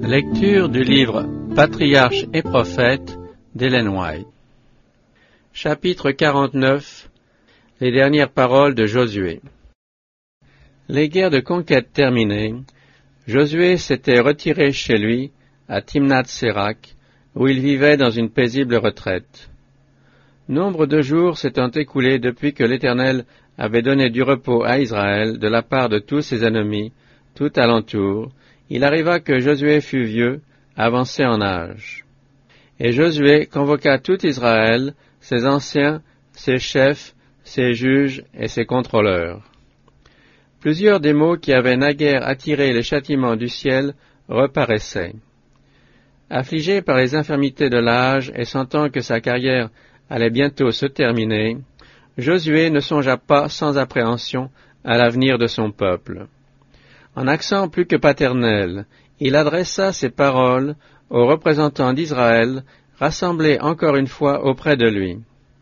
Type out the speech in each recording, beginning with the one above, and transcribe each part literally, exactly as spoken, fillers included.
Lecture du livre Patriarches et prophètes d'Ellen White. Chapitre quarante-neuf. Les dernières paroles de Josué. Les guerres de conquête terminées, Josué s'était retiré chez lui, à Timnath-Sérak, où il vivait dans une paisible retraite. Nombre de jours s'étant écoulés depuis que l'Éternel avait donné du repos à Israël de la part de tous ses ennemis, tout alentour, il arriva que Josué fut vieux, avancé en âge. Et Josué convoqua tout Israël, ses anciens, ses chefs, ses juges et ses contrôleurs. Plusieurs des maux qui avaient naguère attiré les châtiments du ciel reparaissaient. Affligé par les infirmités de l'âge et sentant que sa carrière allait bientôt se terminer, Josué ne songea pas sans appréhension à l'avenir de son peuple. En accent plus que paternel, il adressa ces paroles aux représentants d'Israël, rassemblés encore une fois auprès de lui.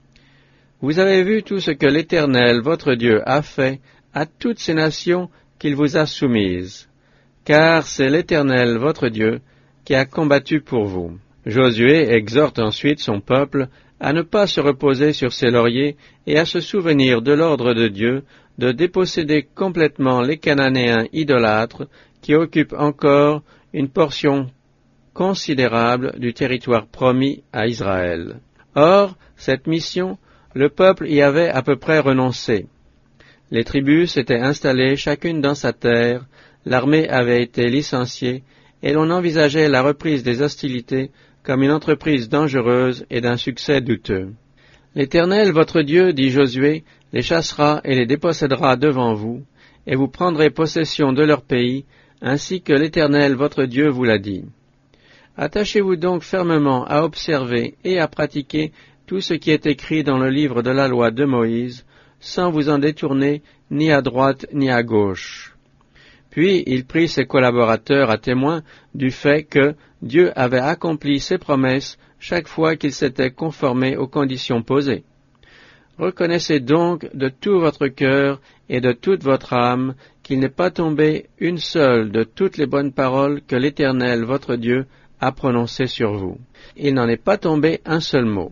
« Vous avez vu tout ce que l'Éternel, votre Dieu, a fait à toutes ces nations qu'il vous a soumises, car c'est l'Éternel, votre Dieu, qui a combattu pour vous. » Josué exhorte ensuite son peuple à ne pas se reposer sur ses lauriers et à se souvenir de l'ordre de Dieu de déposséder complètement les Cananéens idolâtres qui occupent encore une portion considérable du territoire promis à Israël. Or, cette mission, le peuple y avait à peu près renoncé. Les tribus s'étaient installées chacune dans sa terre, l'armée avait été licenciée, et l'on envisageait la reprise des hostilités comme une entreprise dangereuse et d'un succès douteux. L'Éternel, votre Dieu, dit Josué, les chassera et les dépossédera devant vous, et vous prendrez possession de leur pays, ainsi que l'Éternel, votre Dieu, vous l'a dit. Attachez-vous donc fermement à observer et à pratiquer tout ce qui est écrit dans le livre de la loi de Moïse, sans vous en détourner ni à droite ni à gauche. Puis il prit ses collaborateurs à témoin du fait que Dieu avait accompli ses promesses chaque fois qu'il s'était conformé aux conditions posées. Reconnaissez donc de tout votre cœur et de toute votre âme qu'il n'est pas tombé une seule de toutes les bonnes paroles que l'Éternel, votre Dieu, a prononcées sur vous. Il n'en est pas tombé un seul mot.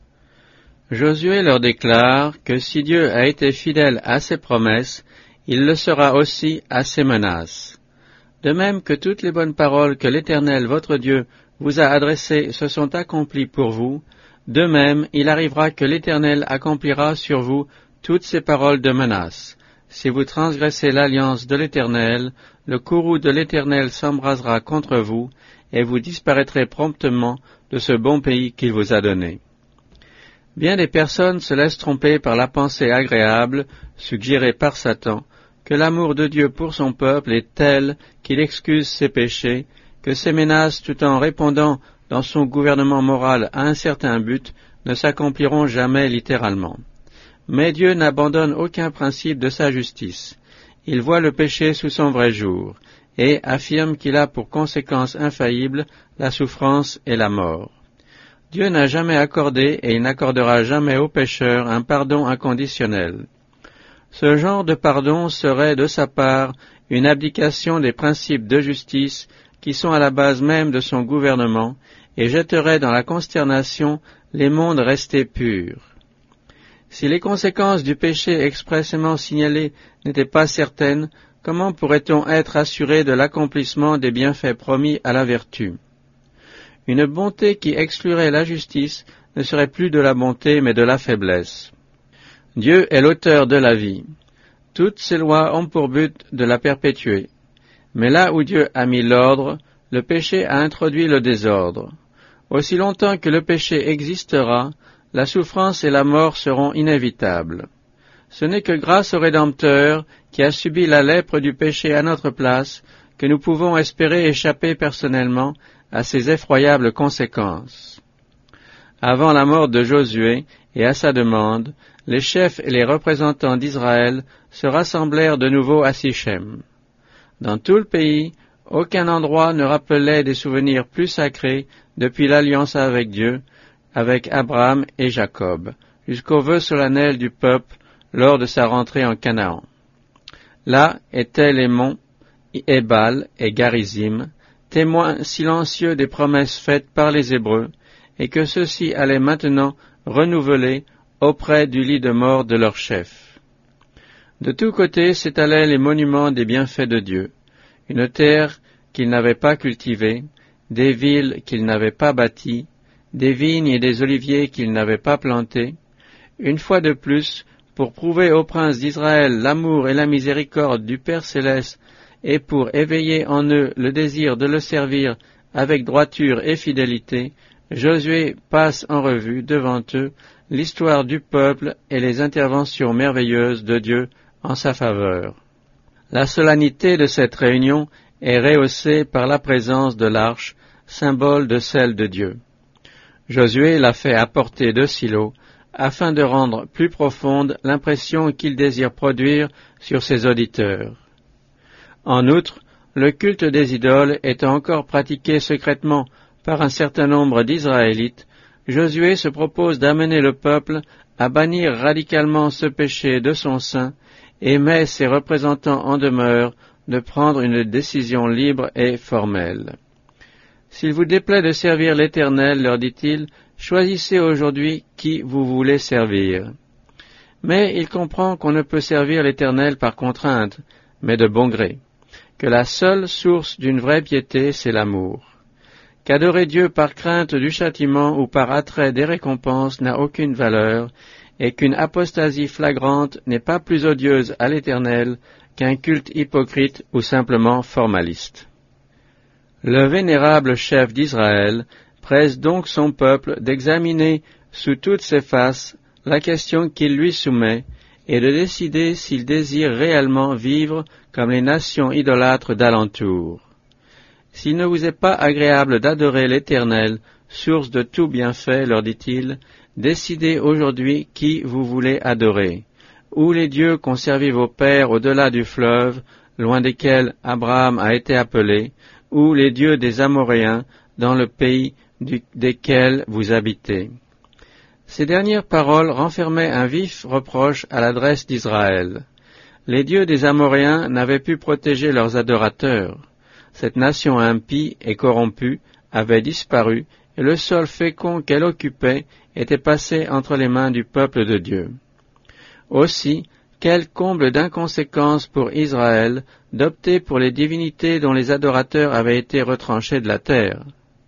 Josué leur déclare que si Dieu a été fidèle à ses promesses, il le sera aussi à ses menaces. De même que toutes les bonnes paroles que l'Éternel, votre Dieu, vous a adressées se sont accomplies pour vous, de même il arrivera que l'Éternel accomplira sur vous toutes ces paroles de menace. Si vous transgressez l'alliance de l'Éternel, le courroux de l'Éternel s'embrasera contre vous, et vous disparaîtrez promptement de ce bon pays qu'il vous a donné. Bien des personnes se laissent tromper par la pensée agréable, suggérée par Satan, que l'amour de Dieu pour son peuple est tel qu'il excuse ses péchés, que ses menaces, tout en répondant dans son gouvernement moral à un certain but, ne s'accompliront jamais littéralement. Mais Dieu n'abandonne aucun principe de sa justice. Il voit le péché sous son vrai jour, et affirme qu'il a pour conséquence infaillible la souffrance et la mort. Dieu n'a jamais accordé et il n'accordera jamais aux pécheurs un pardon inconditionnel. Ce genre de pardon serait de sa part une abdication des principes de justice qui sont à la base même de son gouvernement et jetterait dans la consternation les mondes restés purs. Si les conséquences du péché expressément signalées n'étaient pas certaines, comment pourrait-on être assuré de l'accomplissement des bienfaits promis à la vertu? Une bonté qui exclurait la justice ne serait plus de la bonté mais de la faiblesse. Dieu est l'auteur de la vie. Toutes ses lois ont pour but de la perpétuer. Mais là où Dieu a mis l'ordre, le péché a introduit le désordre. Aussi longtemps que le péché existera, la souffrance et la mort seront inévitables. Ce n'est que grâce au Rédempteur, qui a subi la lèpre du péché à notre place, que nous pouvons espérer échapper personnellement à ces effroyables conséquences. Avant la mort de Josué, et à sa demande, les chefs et les représentants d'Israël se rassemblèrent de nouveau à Sichem. Dans tout le pays, aucun endroit ne rappelait des souvenirs plus sacrés depuis l'alliance avec Dieu, avec Abraham et Jacob, jusqu'au vœu solennel du peuple lors de sa rentrée en Canaan. Là étaient les monts Ébal et Garizim, témoins silencieux des promesses faites par les Hébreux, et que ceux-ci allaient maintenant renouveler auprès du lit de mort de leur chef. De tous côtés s'étalaient les monuments des bienfaits de Dieu, une terre qu'ils n'avaient pas cultivée, des villes qu'ils n'avaient pas bâties, des vignes et des oliviers qu'ils n'avaient pas plantés, une fois de plus, pour prouver aux princes d'Israël l'amour et la miséricorde du Père céleste, et pour éveiller en eux le désir de le servir avec droiture et fidélité, Josué passe en revue devant eux l'histoire du peuple et les interventions merveilleuses de Dieu en sa faveur. La solennité de cette réunion est rehaussée par la présence de l'arche, symbole de celle de Dieu. Josué l'a fait apporter de Silo, afin de rendre plus profonde l'impression qu'il désire produire sur ses auditeurs. En outre, le culte des idoles étant encore pratiqué secrètement par un certain nombre d'Israélites, Josué se propose d'amener le peuple à bannir radicalement ce péché de son sein et met ses représentants en demeure de prendre une décision libre et formelle. « S'il vous déplaît de servir l'Éternel, leur dit-il, choisissez aujourd'hui qui vous voulez servir. » Mais il comprend qu'on ne peut servir l'Éternel par contrainte, mais de bon gré, que la seule source d'une vraie piété, c'est l'amour. Qu'adorer Dieu par crainte du châtiment ou par attrait des récompenses n'a aucune valeur, et qu'une apostasie flagrante n'est pas plus odieuse à l'Éternel qu'un culte hypocrite ou simplement formaliste. Le vénérable chef d'Israël presse donc son peuple d'examiner sous toutes ses faces la question qu'il lui soumet et de décider s'il désire réellement vivre comme les nations idolâtres d'alentour. S'il ne vous est pas agréable d'adorer l'Éternel, source de tout bienfait, leur dit-il, décidez aujourd'hui qui vous voulez adorer, ou les dieux qu'ont servi vos pères au-delà du fleuve, loin desquels Abraham a été appelé, ou les dieux des Amoréens dans le pays du, desquels vous habitez. Ces dernières paroles renfermaient un vif reproche à l'adresse d'Israël. Les dieux des Amoréens n'avaient pu protéger leurs adorateurs. Cette nation impie et corrompue avait disparu, et le sol fécond qu'elle occupait était passé entre les mains du peuple de Dieu. Aussi, quel comble d'inconséquence pour Israël d'opter pour les divinités dont les adorateurs avaient été retranchés de la terre.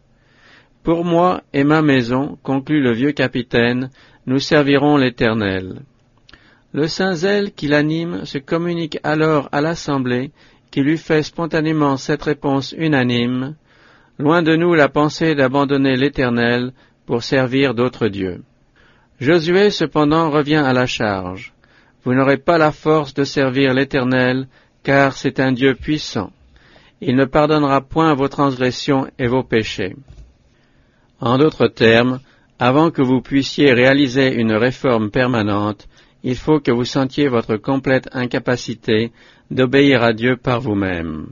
« Pour moi et ma maison, conclut le vieux capitaine, nous servirons l'Éternel. » Le saint zèle qui l'anime se communique alors à l'assemblée, qui lui fait spontanément cette réponse unanime, « Loin de nous la pensée d'abandonner l'Éternel pour servir d'autres dieux. » Josué cependant revient à la charge. « Vous n'aurez pas la force de servir l'Éternel, car c'est un Dieu puissant. Il ne pardonnera point vos transgressions et vos péchés. » En d'autres termes, avant que vous puissiez réaliser une réforme permanente, il faut que vous sentiez votre complète incapacité d'obéir à Dieu par vous-même.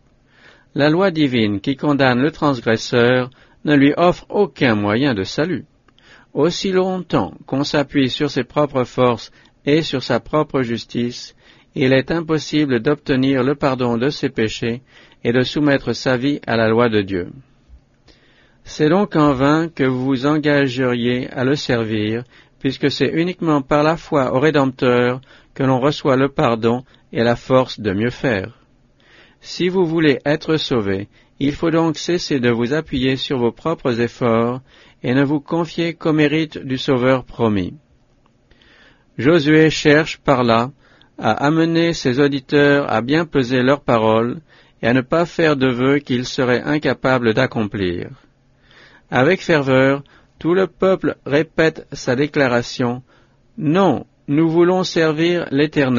La loi divine qui condamne le transgresseur ne lui offre aucun moyen de salut. Aussi longtemps qu'on s'appuie sur ses propres forces et sur sa propre justice, il est impossible d'obtenir le pardon de ses péchés et de soumettre sa vie à la loi de Dieu. C'est donc en vain que vous vous engageriez à le servir, puisque c'est uniquement par la foi au Rédempteur que l'on reçoit le pardon et la force de mieux faire. Si vous voulez être sauvé, il faut donc cesser de vous appuyer sur vos propres efforts et ne vous confier qu'au mérite du Sauveur promis. Josué cherche par là à amener ses auditeurs à bien peser leurs paroles et à ne pas faire de vœux qu'ils seraient incapables d'accomplir. Avec ferveur, tout le peuple répète sa déclaration « Non, nous voulons servir l'Éternel ».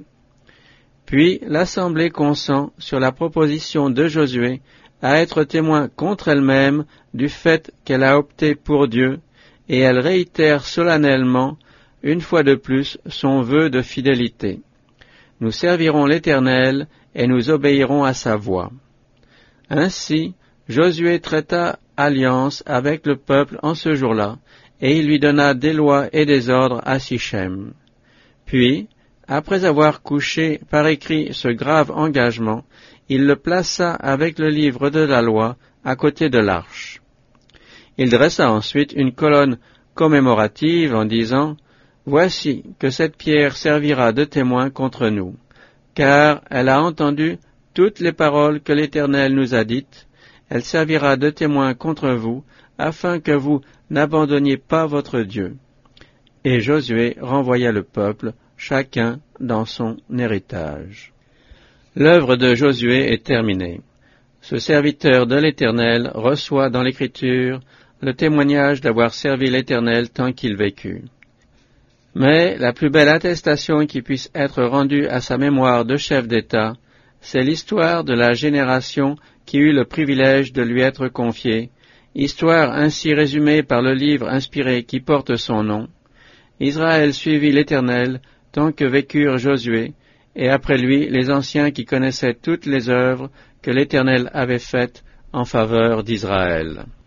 Puis l'assemblée consent, sur la proposition de Josué, à être témoin contre elle-même du fait qu'elle a opté pour Dieu, et elle réitère solennellement, une fois de plus, son vœu de fidélité. Nous servirons l'Éternel et nous obéirons à sa voix. Ainsi, Josué traita alliance avec le peuple en ce jour-là, et il lui donna des lois et des ordres à Sichem. Puis, après avoir couché par écrit ce grave engagement, il le plaça avec le livre de la loi à côté de l'arche. Il dressa ensuite une colonne commémorative en disant « Voici que cette pierre servira de témoin contre nous, car elle a entendu toutes les paroles que l'Éternel nous a dites. Elle servira de témoin contre vous, afin que vous n'abandonniez pas votre Dieu. » Et Josué renvoya le peuple, chacun dans son héritage. L'œuvre de Josué est terminée. Ce serviteur de l'Éternel reçoit dans l'Écriture le témoignage d'avoir servi l'Éternel tant qu'il vécut. Mais la plus belle attestation qui puisse être rendue à sa mémoire de chef d'État, c'est l'histoire de la génération qui eut le privilège de lui être confiée, histoire ainsi résumée par le livre inspiré qui porte son nom. Israël suivit l'Éternel tant que vécurent Josué, et après lui les anciens qui connaissaient toutes les œuvres que l'Éternel avait faites en faveur d'Israël.